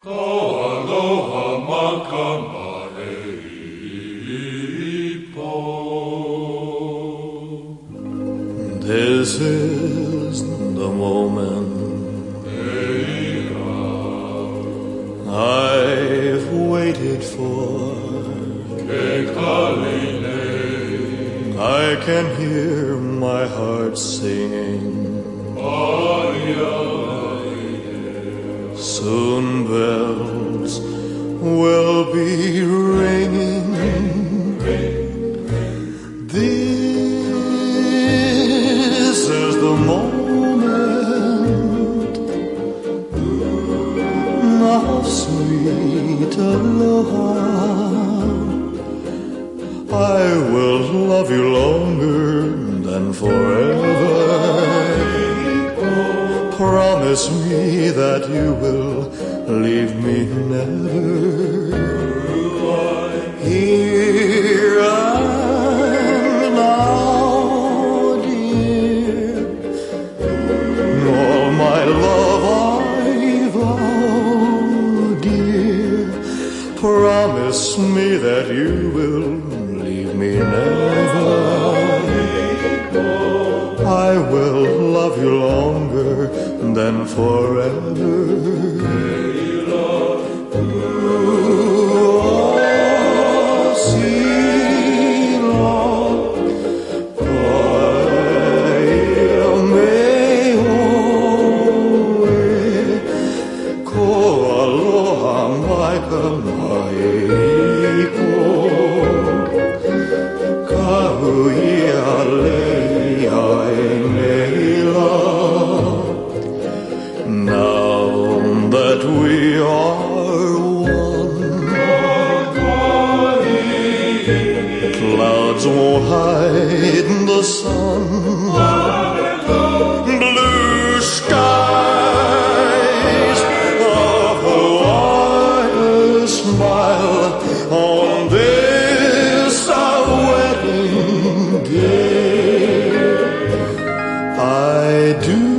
aloha makama'e po. This is the moment I've waited for. I can hear my heart singing. Soon bells will be ringing. This is the moment of sweet aloha. I will love you longer than forever. Promise me that you will leave me never. Here and now, dear, all my love I vow, dear. Promise me that you will leave me never. I will love you longer than forever. Now that we are one, clouds won't hide the sun. Blue skies, a Hawaiian smile on this our wedding day. I do